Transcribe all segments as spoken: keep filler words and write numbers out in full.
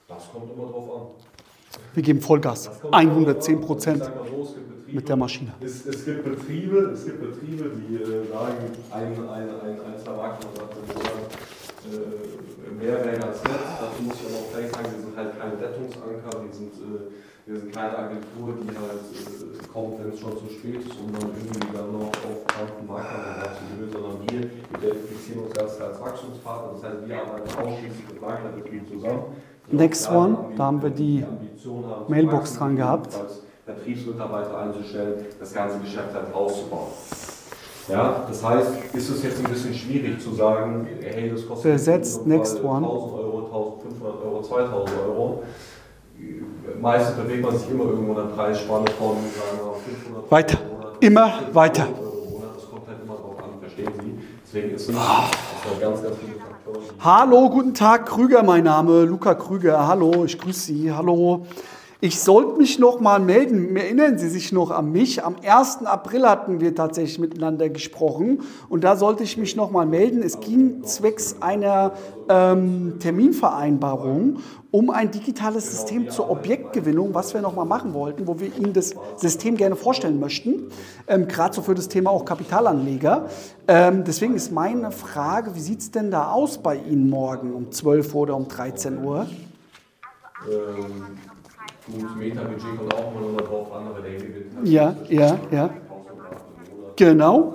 Das kommt immer drauf an. Wir geben Vollgas, hundertzehn Prozent mit der Maschine. Es, es, gibt Betriebe, es gibt Betriebe, die äh, sagen, ein, ein, ein, ein Vermarkter sagt im Monat äh, mehr Wert als Netz. Dazu muss ich aber auch gleich sagen, wir sind halt keine Rettungsanker, wir sind, äh, wir sind keine Agentur, die halt äh, kommt, wenn es schon zu spät ist, um dann irgendwie dann noch auf kranken Makler zu gewinnen, sondern wir identifizieren uns erst als Wachstumspartner. Das heißt, wir arbeiten ausschließlich mit Maklerbetrieben zusammen. Next One, da haben wir die Mailbox dran gehabt. Vertriebsmitarbeiter einzustellen, das ganze Geschäft halt auszubauen. Ja, das heißt, ist es jetzt ein bisschen schwierig zu sagen, hey, das kostet besetzt Next One tausend Euro, eintausendfünfhundert Euro, zweitausend Euro. Meistens bewegt man sich immer irgendwo in der Preisspanne von sagen wir, fünfhundert weiter, Euro, immer weiter. Euro, das kommt halt immer drauf an, verstehen Sie? Deswegen ist es oh. ganz, ganz viele Faktoren. Hallo, guten Tag, Krüger, mein Name, Luca Krüger. Hallo, ich grüße Sie. Hallo. Ich sollte mich noch mal melden. Erinnern Sie sich noch an mich? Am ersten April hatten wir tatsächlich miteinander gesprochen und da sollte ich mich noch mal melden. Es ging zwecks einer ähm, Terminvereinbarung um ein digitales System zur Objektgewinnung, was wir noch mal machen wollten, wo wir Ihnen das System gerne vorstellen möchten, ähm, gerade so für das Thema auch Kapitalanleger. Ähm, deswegen ist meine Frage, wie sieht es denn da aus bei Ihnen morgen um zwölf Uhr oder um dreizehn Uhr? Ähm. Gut, Meta-Budget kommt auch immer noch drauf an, aber der Gewinn hat ja, ja, ja. Genau.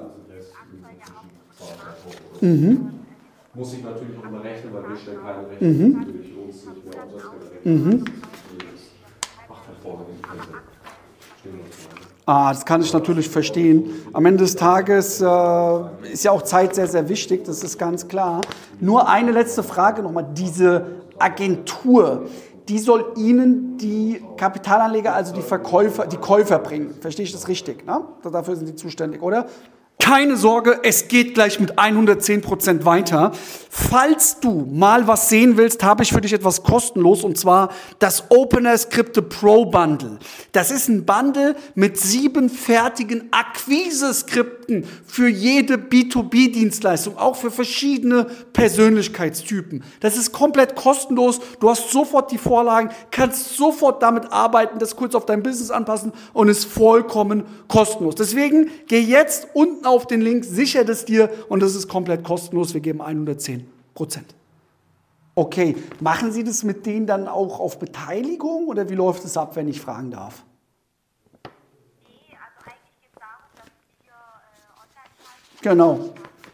Mhm. Muss ich natürlich auch immer rechnen, weil wir stellen keine Rechnung, mhm. natürlich uns nicht mehr Umsatzgelder rechnen. Mhm. Das macht hervorragend Sinn. Ah, das kann ich natürlich verstehen. Am Ende des Tages äh, ist ja auch Zeit sehr, sehr wichtig, das ist ganz klar. Nur eine letzte Frage nochmal. Diese Agentur, die soll Ihnen die Kapitalanleger, also die Verkäufer, die Käufer bringen. Verstehe ich das richtig? Ne? Dafür sind Sie zuständig, oder? Keine Sorge, es geht gleich mit hundertzehn Prozent weiter. Falls du mal was sehen willst, habe ich für dich etwas kostenlos, und zwar das Opener Skripte Pro Bundle. Das ist ein Bundle mit sieben fertigen Akquise-Skripten für jede B zwei B-Dienstleistung, auch für verschiedene Persönlichkeitstypen. Das ist komplett kostenlos. Du hast sofort die Vorlagen, kannst sofort damit arbeiten, das kurz auf dein Business anpassen und ist vollkommen kostenlos. Deswegen geh jetzt unten auf den Link, sicher das dir und das ist komplett kostenlos. Wir geben hundertzehn Prozent. Okay, machen Sie das mit denen dann auch auf Beteiligung oder wie läuft es ab, wenn ich fragen darf? Nee, also eigentlich geht es darum, dass wir äh, online schalten. Genau.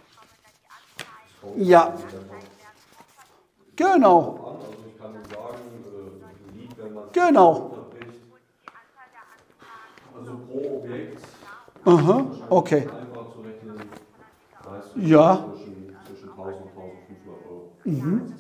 Ja. Genau. Genau. Also pro Objekt. Aha, okay. Ja. Zwischen tausend und tausendfünfhundert Euro. Mhm.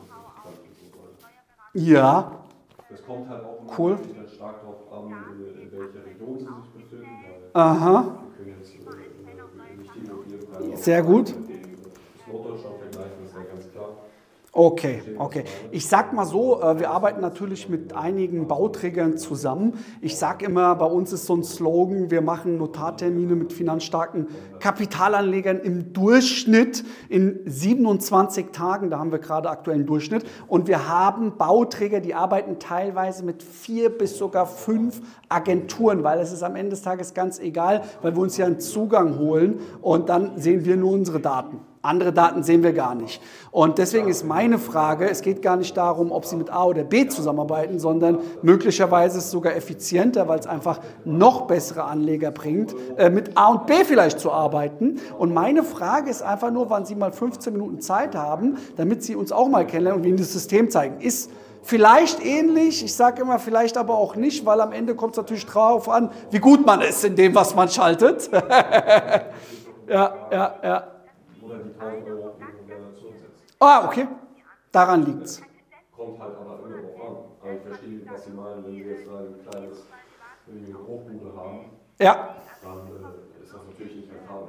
Ja. Das kommt halt auch immer cool. stark darauf an, in welcher Region Sie sich befinden. Aha. Wir können jetzt nicht die Immobilienpreise sehr gut. das Norddeutschland vergleichen, das ist ja ganz klar. Okay, okay. Ich sag mal so, wir arbeiten natürlich mit einigen Bauträgern zusammen. Ich sag immer, bei uns ist so ein Slogan, wir machen Notartermine mit finanzstarken Kapitalanlegern im Durchschnitt in siebenundzwanzig Tagen. Da haben wir gerade aktuellen Durchschnitt. Und wir haben Bauträger, die arbeiten teilweise mit vier bis sogar fünf Agenturen, weil es ist am Ende des Tages ganz egal, weil wir uns ja einen Zugang holen und dann sehen wir nur unsere Daten. Andere Daten sehen wir gar nicht. Und deswegen ist meine Frage, es geht gar nicht darum, ob Sie mit A oder B zusammenarbeiten, sondern möglicherweise ist es sogar effizienter, weil es einfach noch bessere Anleger bringt, mit A und B vielleicht zu arbeiten. Und meine Frage ist einfach nur, wann Sie mal fünfzehn Minuten Zeit haben, damit Sie uns auch mal kennenlernen und Ihnen das System zeigen. Ist vielleicht ähnlich, ich sage immer vielleicht aber auch nicht, weil am Ende kommt es natürlich drauf an, wie gut man ist in dem, was man schaltet. ja, ja, ja. Oder die tausend Euro auf die Relation setzen. Ah, okay. Daran liegt es. Kommt halt aber immer drauf an. Aber ich verstehe, was Sie meinen, wenn Sie jetzt ein kleines Hochbude haben, ja. dann äh, ist das natürlich nicht rentabel.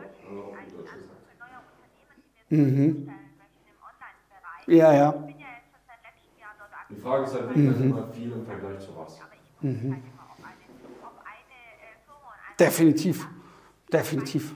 Mhm. Ja, ja. Die Frage ist halt, wie mhm. immer viel im Vergleich zu was. Mhm. Definitiv. Definitiv.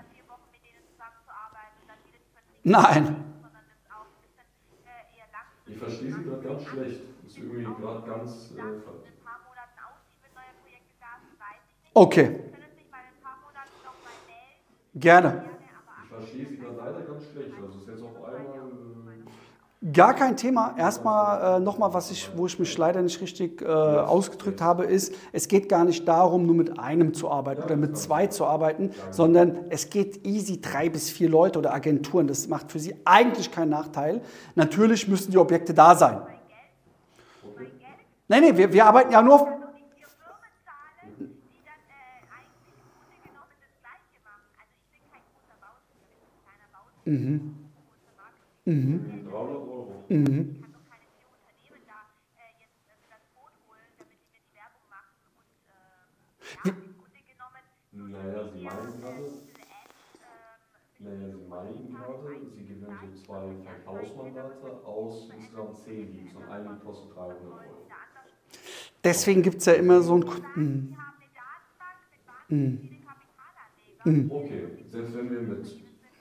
Nein. Ich verstehe Sie gerade ganz schlecht. Ist irgendwie gerade ganz. Äh, In ein paar Monaten aussieht mit neuen Projekten Gas, weiß ich nicht. Okay, Sie können sich mal in ein paar Monaten noch mal melden. gerne. Gerne, aber ich verstehe Sie gerade leider ganz schlecht. Also es ist jetzt auf einmal. Äh, Gar kein Thema. Erstmal äh, nochmal, was ich, wo ich mich leider nicht richtig äh, ausgedrückt habe, ist, es geht gar nicht darum, nur mit einem zu arbeiten oder mit zwei zu arbeiten, sondern es geht easy drei bis vier Leute oder Agenturen. Das macht für Sie eigentlich keinen Nachteil. Natürlich müssen die Objekte da sein. Nein, nein, wir, wir arbeiten ja nur auf... nur nicht die Firmenzahlen, die dann äh, eigentlich im Grunde genommen das Gleiche machen. Also ich bin kein großer Bauträger, ich bin ein kleiner Bauträger, Mhm. große Marketing. dreihundert Euro. Mhm. Ich kann doch keine vier Unternehmen da äh, jetzt äh, mit ans Boot holen, damit die mir die Werbung machen. Und äh, ja, im Grunde genommen, Naja, Sie meinen gerade. diese Ads, ähm, Naja, Sie meinen gerade, Sie gewinnen so zwei Verkaufsmandate aus insgesamt zehn Leads und ein Lead kostet dreihundert Euro. Deswegen gibt es ja immer so ein... Mhm. Sie haben eine Datenbank mit wahnsinnig vielen Kapitalanlegern. Okay, selbst wenn wir mit,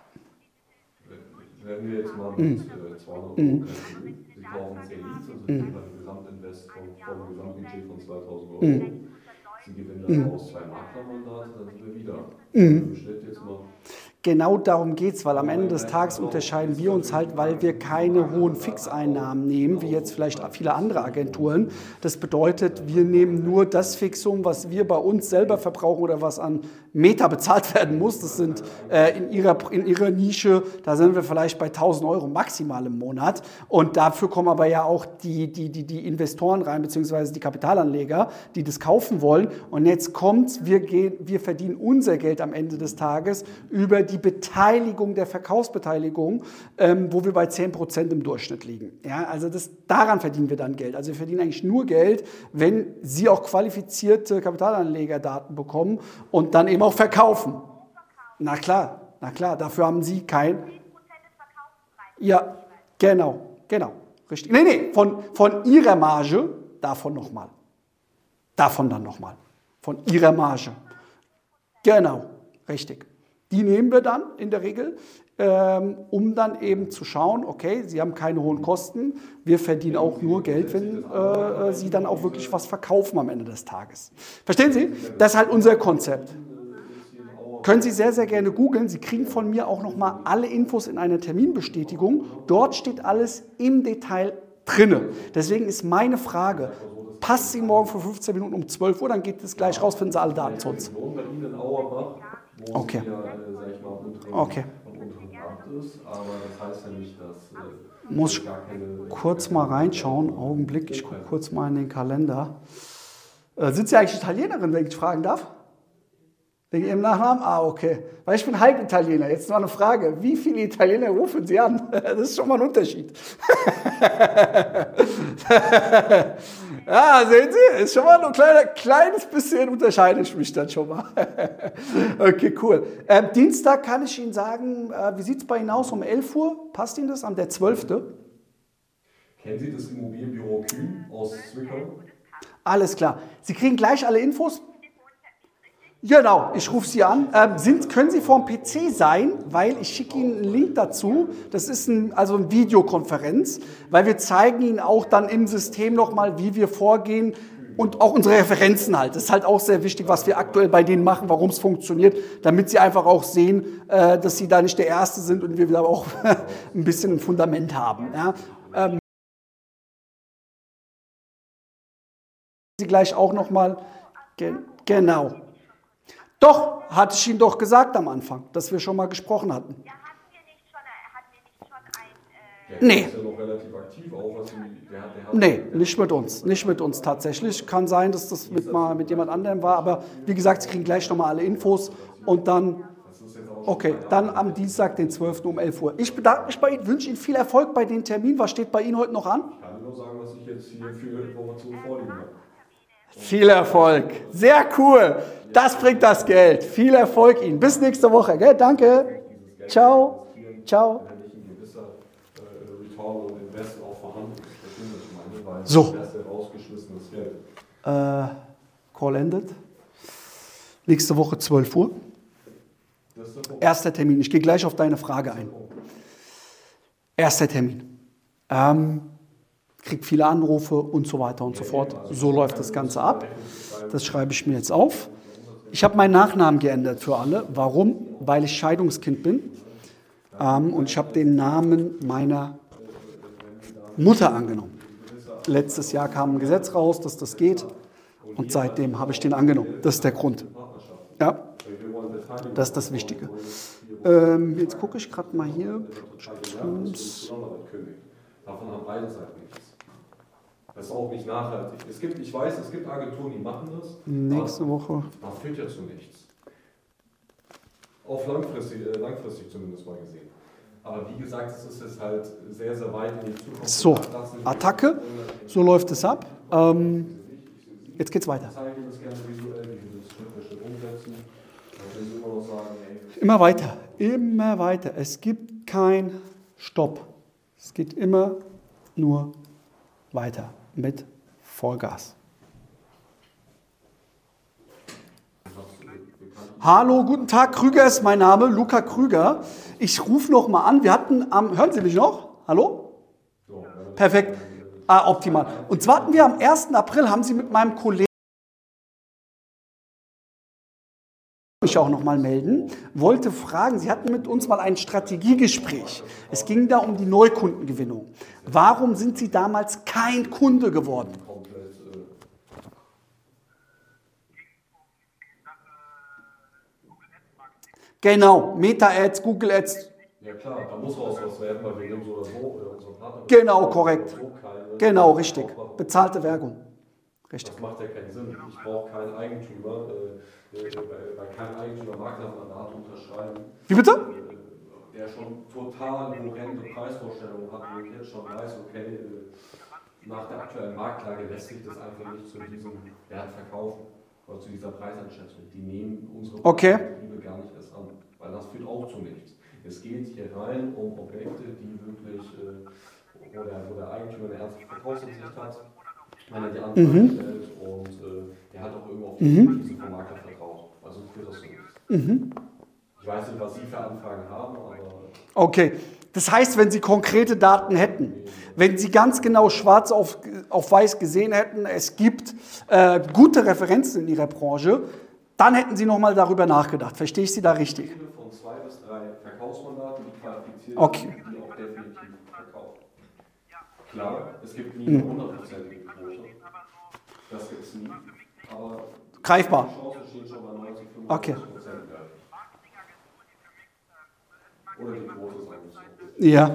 wenn wir jetzt mal mit äh, zweihundert Euro kalkulieren, Sie kaufen zehn Leads, also Sie haben ein Gesamtinvest vom, vom Gesamtbudget von zweitausend Euro. Sie gewinnen daraus zwei Maklermandate, dann sind wir wieder im Schnitt jetzt mal. Genau darum geht es, weil am Ende des Tages unterscheiden wir uns halt, weil wir keine hohen Fixeinnahmen nehmen, wie jetzt vielleicht viele andere Agenturen. Das bedeutet, wir nehmen nur das Fixum, was wir bei uns selber verbrauchen oder was an Meta bezahlt werden muss. Das sind äh, in, ihrer, in ihrer Nische, da sind wir vielleicht bei tausend Euro maximal im Monat. Und dafür kommen aber ja auch die, die, die, die Investoren rein, beziehungsweise die Kapitalanleger, die das kaufen wollen. Und jetzt kommt's, wir, gehen, wir verdienen unser Geld am Ende des Tages über die Beteiligung der Verkaufsbeteiligung, ähm, wo wir bei zehn Prozent im Durchschnitt liegen. Ja, also das, daran verdienen wir dann Geld. Also wir verdienen eigentlich nur Geld, wenn Sie auch qualifizierte Kapitalanlegerdaten bekommen und dann eben auch verkaufen. Na klar, na klar, dafür haben Sie kein... zehn Prozent des Verkaufspreises. Ja, genau, genau, richtig. Nee, nee, von, von Ihrer Marge, davon nochmal. Davon dann nochmal. Von Ihrer Marge. Genau, richtig. Die nehmen wir dann in der Regel, ähm, um dann eben zu schauen, okay, Sie haben keine hohen Kosten, wir verdienen auch nur Geld, wenn äh, Sie dann auch wirklich was verkaufen am Ende des Tages. Verstehen Sie? Das ist halt unser Konzept. Können Sie sehr, sehr gerne googeln. Sie kriegen von mir auch nochmal alle Infos in einer Terminbestätigung. Dort steht alles im Detail drinne. Deswegen ist meine Frage, passt Sie morgen für fünfzehn Minuten um zwölf Uhr, dann geht es gleich raus, finden Sie alle Daten zu uns. Ich wohne bei Ihnen in Auerbach, wo Okay. es ja, äh, sag ich mal, am unteren, Okay. am unteren Rand ist, aber das heißt ja nicht, dass äh, Muss ich gar keine... kurz mal reinschauen, Augenblick, ich gucke kurz mal in den Kalender. Äh, sind Sie eigentlich Italienerin, wenn ich fragen darf? Wegen Ihrem Nachnamen? Ah, okay. Weil ich bin halb Italiener. Jetzt noch eine Frage. Wie viele Italiener rufen Sie an? Das ist schon mal ein Unterschied. Ja, sehen Sie, ist schon mal ein kleiner, kleines bisschen unterscheide ich mich dann schon mal. Okay, cool. Ähm, Dienstag kann ich Ihnen sagen, äh, wie sieht es bei Ihnen aus? Um elf Uhr? Passt Ihnen das? Am der zwölfte? Kennen Sie das Immobilienbüro Kühn aus Zwickau? Alles klar. Sie kriegen gleich alle Infos. Genau, ich rufe Sie an. Ähm, sind, können Sie vorm P C sein, weil ich schicke Ihnen einen Link dazu. Das ist ein, also eine Videokonferenz, weil wir zeigen Ihnen auch dann im System nochmal, wie wir vorgehen und auch unsere Referenzen halt. Das ist halt auch sehr wichtig, was wir aktuell bei denen machen, warum es funktioniert, damit Sie einfach auch sehen, äh, dass Sie da nicht der Erste sind und wir wieder auch ein bisschen ein Fundament haben. Ja. Ähm, Sie gleich auch nochmal, ge genau. Doch, hatte ich Ihnen doch gesagt am Anfang, dass wir schon mal gesprochen hatten. Ja, hatten wir nicht schon, äh, hatten wir nicht schon ein, äh, Der Nee. ist ja noch relativ aktiv, auch was Sie, der, hat- der hat, Nee, nicht mit uns. Nicht mit uns tatsächlich. Kann sein, dass das mit, mal mit jemand anderem war, aber wie gesagt, Sie kriegen gleich nochmal alle Infos und dann, das ist jetzt auch schon okay, dann am Dienstag, den zwölften um elf Uhr. Ich bedanke mich bei Ihnen, wünsche Ihnen viel Erfolg bei den Terminen. Was steht bei Ihnen heute noch an? Ich kann nur sagen, was ich jetzt hier für Informationen vorliegen habe. Viel Erfolg. Sehr cool. Das bringt das Geld. Viel Erfolg Ihnen. Bis nächste Woche. Gell? Danke. Ciao. Ciao. Wenn nicht ein gewisser äh, Return und Invest auch vorhanden ist, verstehen Sie, was ich meine, weil So. das ist ja rausgeschmissenes Geld. Äh, Call ended. Nächste Woche zwölf Uhr. Das ist der Punkt. Erster Termin. Ich gehe gleich auf deine Frage ein. Erster Termin. Ähm, kriege viele Anrufe und so weiter und so fort. So läuft das Ganze ab. Das schreibe ich mir jetzt auf. Ich habe meinen Nachnamen geändert für alle. Warum? Weil ich Scheidungskind bin. Ähm, und ich habe den Namen meiner Mutter angenommen. Letztes Jahr kam ein Gesetz raus, dass das geht. Und seitdem habe ich den angenommen. Das ist der Grund. Ja, das ist das Wichtige. Ähm, jetzt gucke ich gerade mal hier. Davon haben beide Seiten nichts. Das ist auch nicht nachhaltig. Es gibt, ich weiß, es gibt Agenturen, die machen das. Nächste Woche. Das führt ja zu nichts. Auf langfristig, äh, langfristig zumindest mal gesehen. Aber wie gesagt, es ist jetzt halt sehr, sehr weit in die Zukunft. So, Attacke, so läuft es ab. Ähm, jetzt geht's weiter. Ich zeige das gerne visuell, wie wir das Schritt für Schritt umsetzen. Dann können Sie immer noch sagen, ey. Immer weiter, immer weiter. Es gibt kein Stopp. Es geht immer nur weiter mit Vollgas. Hallo, guten Tag, Krüger ist mein Name, Luca Krüger. Ich rufe noch mal an. Wir hatten am, hören Sie mich noch? Hallo? Perfekt. Ah, optimal. Und zwar hatten wir am ersten April, haben Sie mit meinem Kollegen mich auch noch mal melden, wollte fragen, Sie hatten mit uns mal ein Strategiegespräch. Es ging da um die Neukundengewinnung. Warum sind Sie damals kein Kunde geworden? Genau, Meta-Ads, Google-Ads. Ja klar, da muss raus was werden, weil wir nehmen so oder so oder unsere Partner. Genau, korrekt. Genau, richtig. Bezahlte Werbung. Richtig. Das macht ja keinen Sinn. Ich brauche keinen Eigentümer, äh, bei keinem Eigentümer Maklermandat unterschreiben. Wie bitte? Äh, der schon total horrende Preisvorstellungen hat, wo ich jetzt schon weiß, okay, äh, nach der aktuellen Marktlage lässt sich das einfach nicht zu diesem Wert verkaufen. Oder zu dieser Preiseinschätzung. Die nehmen unsere okay. Liebe gar nicht erst an, weil das führt auch zu nichts. Es geht hier rein um Objekte, die wirklich, äh, wo, der, wo der Eigentümer eine ernsthafte Verkaufsabsicht hat, wenn er die Anfrage mhm. stellt und äh, der hat auch irgendwo auf die mhm. Expertise vom Makler vertraut. Also führt das zu nichts. Mhm. Ich weiß nicht, was Sie für Anfragen haben, aber... Okay, das heißt, wenn Sie konkrete Daten hätten, wenn Sie ganz genau schwarz auf, auf weiß gesehen hätten, es gibt äh, gute Referenzen in Ihrer Branche, dann hätten Sie nochmal darüber nachgedacht. Verstehe ich Sie da richtig? Von zwei bis drei Verkaufsmandaten, die qualifiziert okay. sind, die auch definitiv verkaufen. Klar, es gibt nie eine hundertprozentige Quote. Das gibt es nie. Aber greifbar. die Chance steht schon bei neunzig, fünfundneunzig okay. Prozent. Oder die Quote ist eigentlich so. Ja.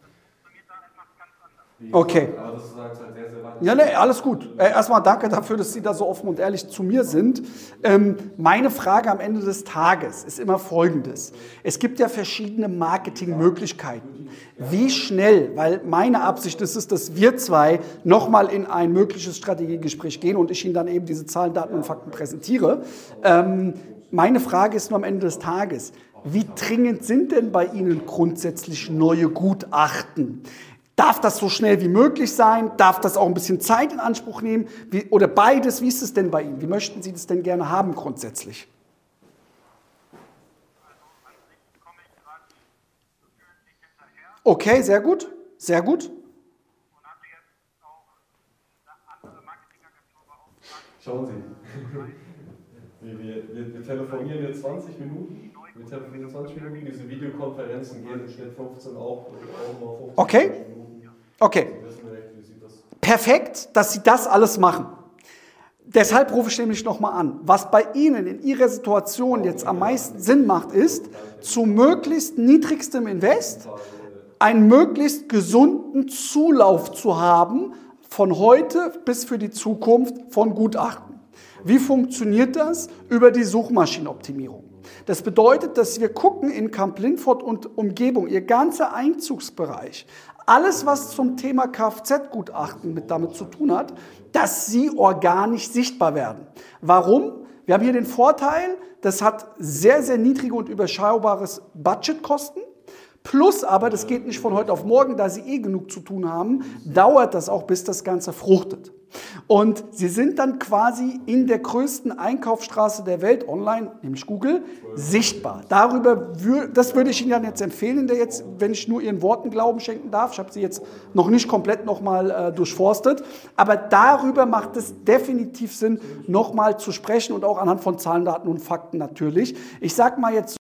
Okay. Aber das ist halt sehr, sehr weit. Ja, nee, alles gut. Äh, erstmal danke dafür, dass Sie da so offen und ehrlich zu mir sind. Ähm, meine Frage am Ende des Tages ist immer folgendes. Es gibt ja verschiedene Marketingmöglichkeiten. Wie schnell, weil meine Absicht ist es, dass wir zwei nochmal in ein mögliches Strategiegespräch gehen und ich Ihnen dann eben diese Zahlen, Daten und Fakten präsentiere. Ähm, meine Frage ist nur am Ende des Tages, wie dringend sind denn bei Ihnen grundsätzlich neue Gutachten? Darf das so schnell wie möglich sein? Darf das auch ein bisschen Zeit in Anspruch nehmen? Wie, oder beides? Wie ist es denn bei Ihnen? Wie möchten Sie das denn gerne haben grundsätzlich? Okay, sehr gut. Sehr gut. Schauen Sie, wir, wir, wir telefonieren jetzt zwanzig Minuten. Wir telefonieren zwanzig Minuten. Diese Videokonferenzen gehen im Schnitt fünfzehn auch, auch mal fünfzehn okay. Minuten. Okay. Perfekt, dass Sie das alles machen. Deshalb rufe ich nämlich nochmal an. Was bei Ihnen in Ihrer Situation jetzt am meisten Sinn macht, ist, zu möglichst niedrigstem Invest einen möglichst gesunden Zulauf zu haben, von heute bis für die Zukunft von Gutachten. Wie funktioniert das? Über die Suchmaschinenoptimierung. Das bedeutet, dass wir gucken in Kamp-Lindfort und Umgebung, Ihr ganzer Einzugsbereich, alles, was zum Thema Kfz-Gutachten mit damit zu tun hat, dass sie organisch sichtbar werden. Warum? Wir haben hier den Vorteil, das hat sehr, sehr niedrige und überschaubares Budgetkosten. Plus aber, das geht nicht von heute auf morgen, da Sie eh genug zu tun haben, dauert das auch, bis das Ganze fruchtet. Und sie sind dann quasi in der größten Einkaufsstraße der Welt online, nämlich Google, sichtbar. Darüber, wür das würde ich Ihnen dann jetzt empfehlen, der jetzt, wenn ich nur Ihren Worten Glauben schenken darf. Ich habe sie jetzt noch nicht komplett nochmal äh, durchforstet. Aber darüber macht es definitiv Sinn, nochmal zu sprechen und auch anhand von Zahlen, Daten und Fakten natürlich. Ich sage mal jetzt,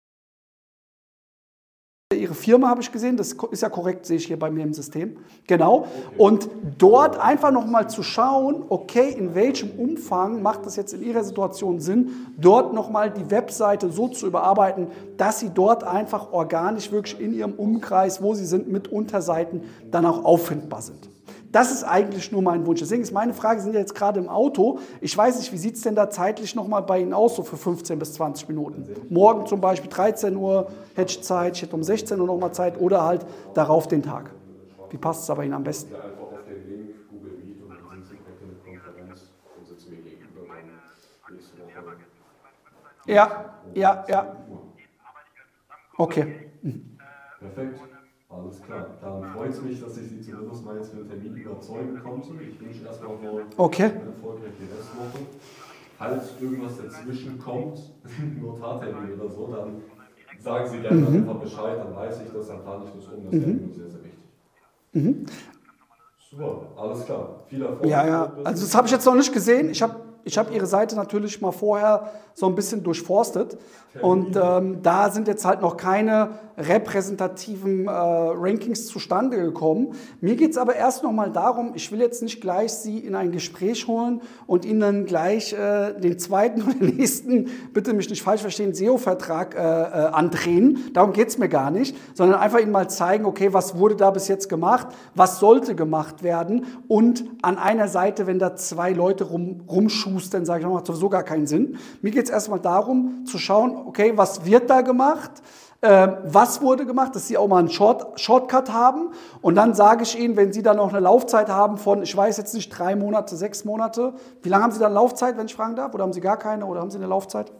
Ihre Firma habe ich gesehen, das ist ja korrekt, sehe ich hier bei mir im System. Genau. Und dort einfach nochmal zu schauen, okay, in welchem Umfang macht das jetzt in Ihrer Situation Sinn, dort nochmal die Webseite so zu überarbeiten, dass Sie dort einfach organisch wirklich in Ihrem Umkreis, wo Sie sind, mit Unterseiten dann auch auffindbar sind. Das ist eigentlich nur mein Wunsch. Deswegen ist meine Frage, Sie sind ja jetzt gerade im Auto. Ich weiß nicht, wie sieht es denn da zeitlich nochmal bei Ihnen aus, so für fünfzehn bis zwanzig Minuten? Morgen zum Beispiel dreizehn Uhr hätte ich Zeit, ich hätte um sechzehn Uhr nochmal Zeit oder halt darauf den Tag. Wie passt es da bei Ihnen am besten? Ja, einfach auf den Link, Google Meet und dann sind Sie direkt in der Konferenz und sitzen mir gegenüber dann nächste Woche. Ja, ja, ja. Okay. Perfekt. Alles klar. Dann freut es mich, dass ich Sie zumindest mal jetzt für den Termin überzeugen konnte. Ich wünsche erstmal noch Okay. eine erfolgreiche Restwoche. Falls irgendwas dazwischen kommt, Notartermin oder so, dann sagen Sie gerne Mhm. einfach Bescheid, dann weiß ich das, dann plane ich das um. Das wäre mir sehr, sehr wichtig. Mhm. Super, alles klar. Viel Erfolg. Ja, ja. Also das habe ich jetzt noch nicht gesehen. Ich habe ich hab Ihre Seite natürlich mal vorher so ein bisschen durchforstet. Und ähm, da sind jetzt halt noch keine repräsentativen äh, Rankings zustande gekommen. Mir geht es aber erst noch mal darum, ich will jetzt nicht gleich Sie in ein Gespräch holen und Ihnen dann gleich äh, den zweiten oder nächsten, bitte mich nicht falsch verstehen, S E O-Vertrag äh, äh, andrehen. Darum geht es mir gar nicht, sondern einfach Ihnen mal zeigen, okay, was wurde da bis jetzt gemacht, was sollte gemacht werden und an einer Seite, wenn da zwei Leute rum, rumschustern, sage ich mal, macht sowieso gar keinen Sinn. Mir geht es erstmal darum, zu schauen, okay, was wird da gemacht? Äh, was wurde gemacht, dass Sie auch mal einen Short, Shortcut haben. Und dann sage ich Ihnen, wenn Sie dann noch eine Laufzeit haben von, ich weiß jetzt nicht, drei Monate, sechs Monate. Wie lange haben Sie dann Laufzeit, wenn ich fragen darf? Oder haben Sie gar keine? Oder haben Sie eine Laufzeit?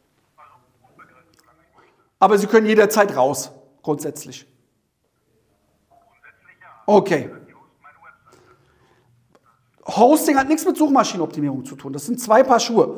Aber Sie können jederzeit raus, grundsätzlich. Okay. Hosting hat nichts mit Suchmaschinenoptimierung zu tun. Das sind zwei Paar Schuhe.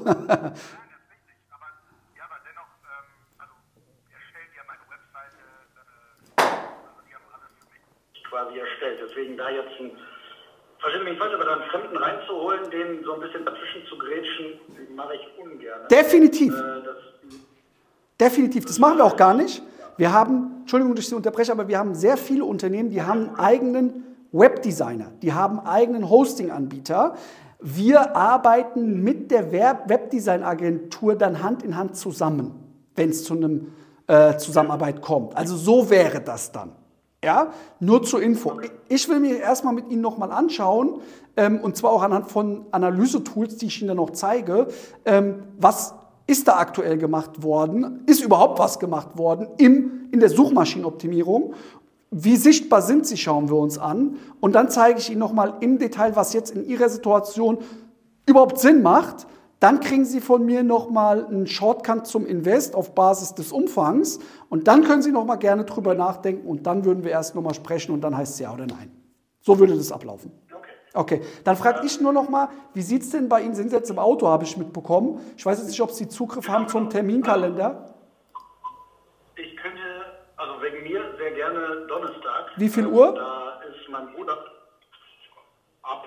quasi erstellt. Deswegen da jetzt ein, verstehe mich nicht falsch, aber da einen Fremden reinzuholen, den so ein bisschen dazwischen zu grätschen, mache ich ungern. Definitiv. Äh, das, Definitiv. Das machen wir auch gar nicht. Wir haben, Entschuldigung, dass ich Sie unterbreche, aber wir haben sehr viele Unternehmen, die haben einen eigenen Webdesigner, die haben einen eigenen Hosting-Anbieter. Wir arbeiten mit der Webdesign-Agentur dann Hand in Hand zusammen, wenn es zu einem äh, Zusammenarbeit kommt. Also so wäre das dann. Ja, nur zur Info. Ich will mir erstmal mit Ihnen nochmal anschauen, ähm, und zwar auch anhand von Analyse-Tools, die ich Ihnen dann noch zeige, ähm, was ist da aktuell gemacht worden, ist überhaupt was gemacht worden im, in der Suchmaschinenoptimierung, wie sichtbar sind sie, schauen wir uns an und dann zeige ich Ihnen nochmal im Detail, was jetzt in Ihrer Situation überhaupt Sinn macht. Dann kriegen Sie von mir nochmal einen Shortcut zum Invest auf Basis des Umfangs und dann können Sie nochmal gerne drüber nachdenken und dann würden wir erst nochmal sprechen und dann heißt es ja oder nein. So würde das ablaufen. okay. Okay, dann frage ich nur nochmal, wie sieht es denn bei Ihnen, sind Sie jetzt im Auto, habe ich mitbekommen. Ich weiß jetzt nicht, ob Sie Zugriff haben zum Terminkalender. Ich könnte, also wegen mir, sehr gerne Donnerstag. Wie viel Uhr? Da ist mein Bruder ab.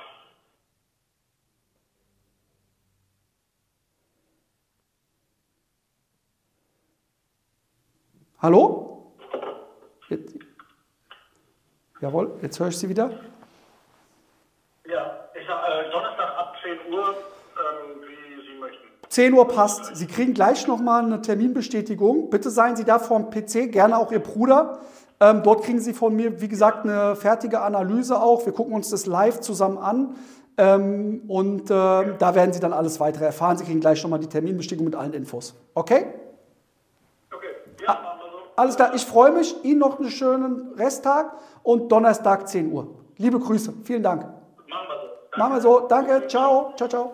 Hallo? Jetzt, jawohl, jetzt höre ich Sie wieder. Ja, ich sag, äh, Donnerstag ab zehn Uhr, ähm, wie Sie möchten. zehn Uhr passt. Sie kriegen gleich nochmal eine Terminbestätigung. Bitte seien Sie da vor dem P C, gerne auch Ihr Bruder. Ähm, dort kriegen Sie von mir, wie gesagt, eine fertige Analyse auch. Wir gucken uns das live zusammen an. Ähm, und äh, da werden Sie dann alles weitere erfahren. Sie kriegen gleich nochmal die Terminbestätigung mit allen Infos. Okay? Okay, ja, machen wir so. Alles klar, ich freue mich. Ihnen noch einen schönen Resttag und Donnerstag zehn Uhr. Liebe Grüße, vielen Dank. Machen wir so. Machen wir so, danke, ciao, ciao, ciao.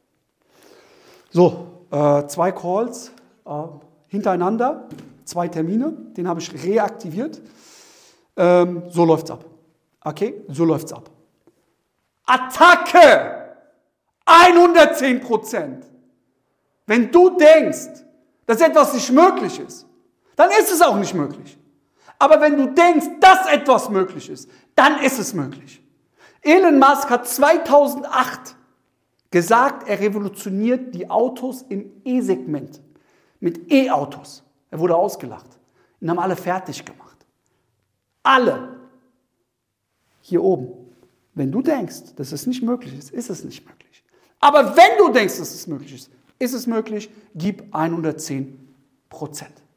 So, äh, zwei Calls äh, hintereinander, zwei Termine, den habe ich reaktiviert. Ähm, so läuft's ab. Okay, so läuft's ab. Attacke! hundertzehn Prozent. Wenn du denkst, dass etwas nicht möglich ist, dann ist es auch nicht möglich. Aber wenn du denkst, dass etwas möglich ist, dann ist es möglich. Elon Musk hat zweitausendacht gesagt, er revolutioniert die Autos im E-Segment. Mit E-Autos. Er wurde ausgelacht. Ihn haben alle fertig gemacht. Alle. Hier oben. Wenn du denkst, dass es nicht möglich ist, ist es nicht möglich. Aber wenn du denkst, dass es möglich ist, ist es möglich, gib hundertzehn Prozent.